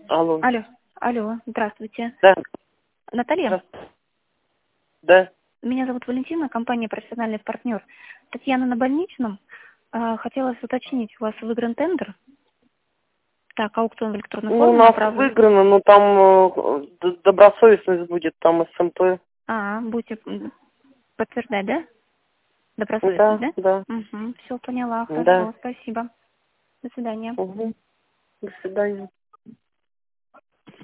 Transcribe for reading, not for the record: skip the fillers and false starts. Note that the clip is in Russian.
Алло. Алло, алло, здравствуйте. Да. Наталья, Да. меня зовут Валентина, компания «Профессиональный партнер». Татьяна на больничном. Хотелось уточнить, у вас выигран тендер? Так, аукцион в электронной Ну, у форме нас направлен. выиграно, но там добросовестность будет, там СМП. Будете подтверждать, да? Добросовестность, Да, да? да, Угу, все поняла, да. хорошо, спасибо. До свидания. Угу. До свидания.